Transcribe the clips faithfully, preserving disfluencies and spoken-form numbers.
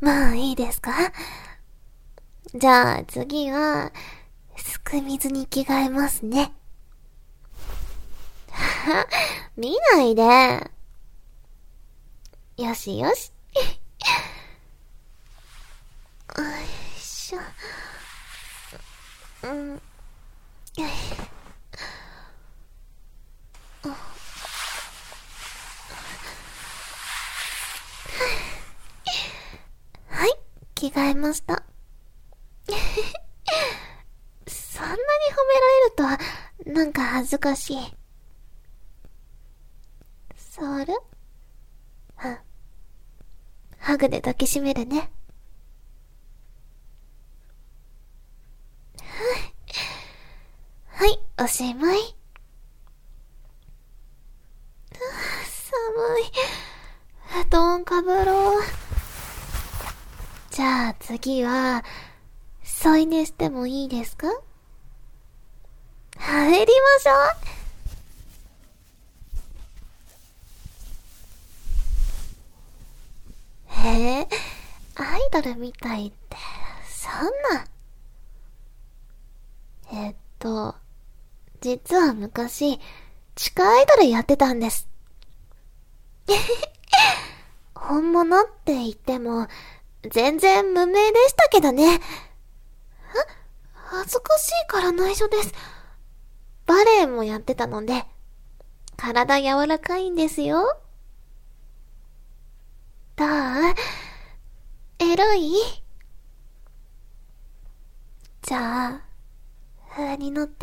まあいいですか？じゃあ次は、すく水に着替えますね。見ないで。よしよし。よいしょ。うん。はい、着替えました。そんなに褒められると、なんか恥ずかしい。触る？うん。ハグで抱きしめるね。はい、おしまい。寒い。布団かぶろう。じゃあ次は、添い寝してもいいですか？入りましょう。へえ、アイドルみたいって、そんな。えっと、実は昔、地下アイドルやってたんです。本物って言っても、全然無名でしたけどね。恥ずかしいから内緒です。バレエもやってたので、体柔らかいんですよ。どう？エロい？じゃあ、風に乗って。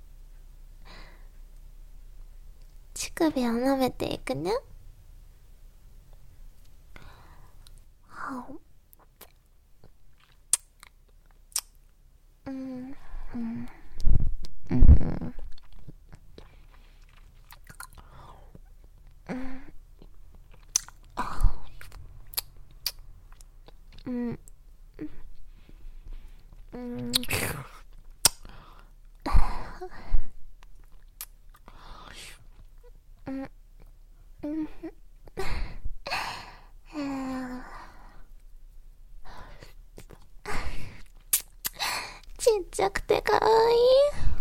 乳首を舐めていくね。はお。うん、うん、うん、うん、うん、うん、うん、うん、ちっちゃくてかわいい。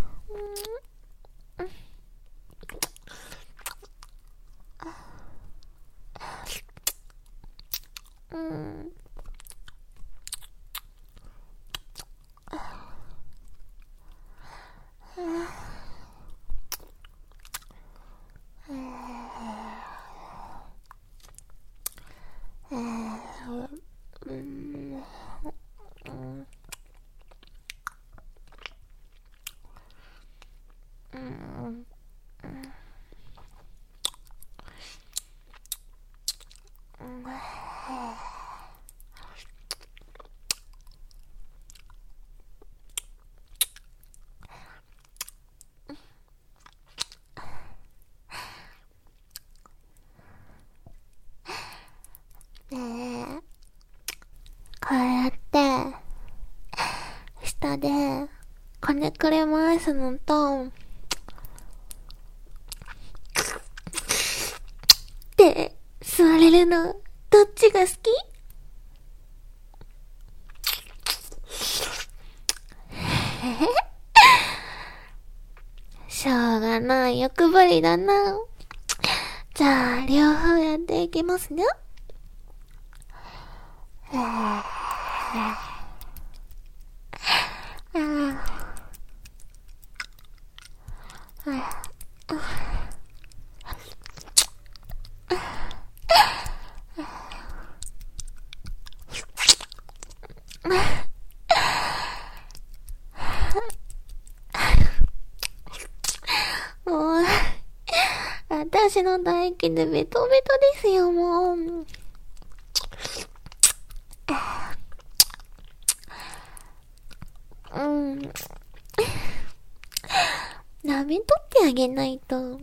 うん。うん。うん。ねえ、こうやって、下で、こねくれ回すのと、で、座れるの、どっちが好き？しょうがない欲張りだな。じゃあ、両方やっていきますね。もう、私の唾液でベトベトですよ、もう。うん。舐めとってあげないと。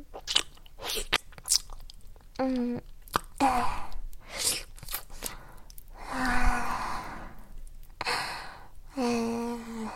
うん。えー、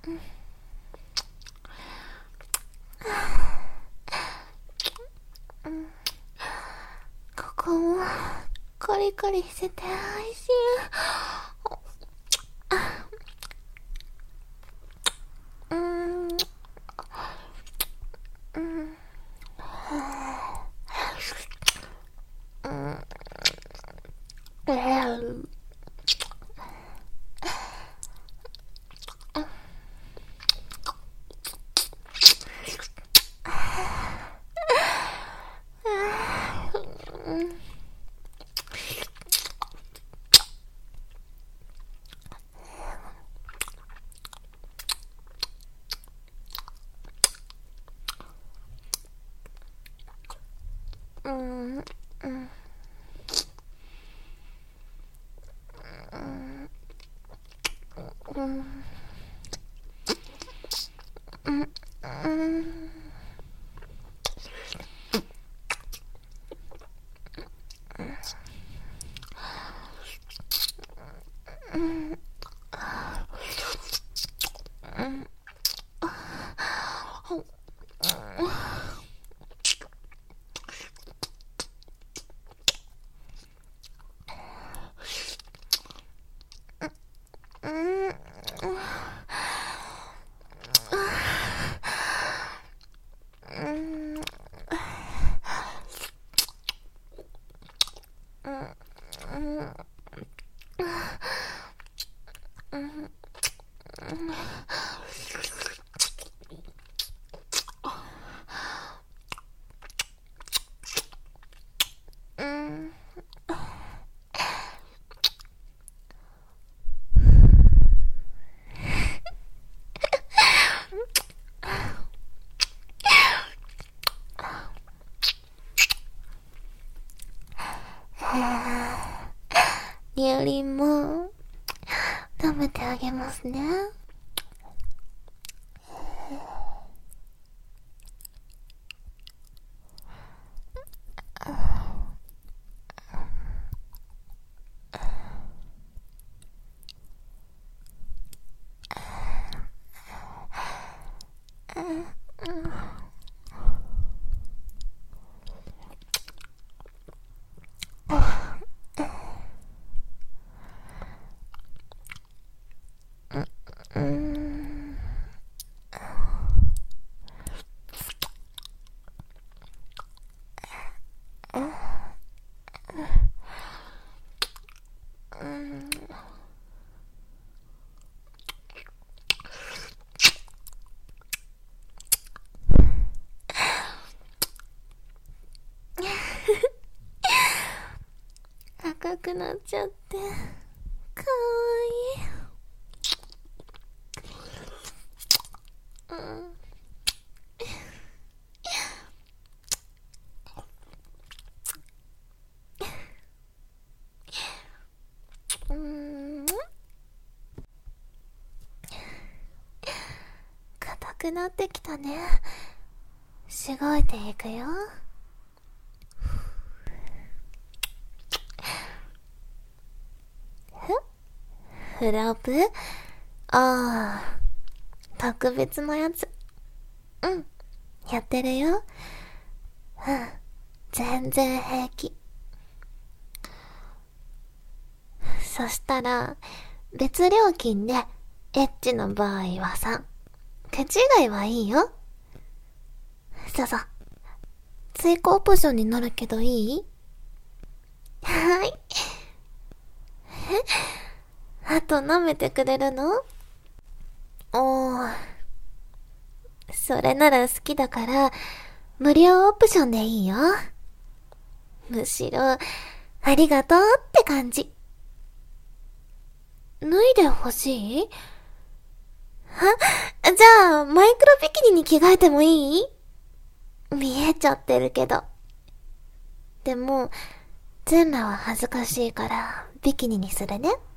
ここもコリコリしてて美味しい。うん。うん。うん。うん。うん。うん。うん。うん。うん。乳輪も食べてあげますね。うん。うん。赤くなっちゃってかわいい。うん。うん。硬くなってきたね。しごいていくよ。フラップ？ああ、特別なやつ。うん、やってるよ。うん、全然平気。そしたら、別料金で、エッチの場合はさん。手違いはいいよ。ささ、追加オプションになるけどいい？はい。え？あと舐めてくれるの？おー。それなら好きだから、無料オプションでいいよ。むしろ、ありがとうって感じ。脱いでほしい？は？じゃあ、マイクロビキニに着替えてもいい？見えちゃってるけど。でも、全裸は恥ずかしいから、ビキニにするね。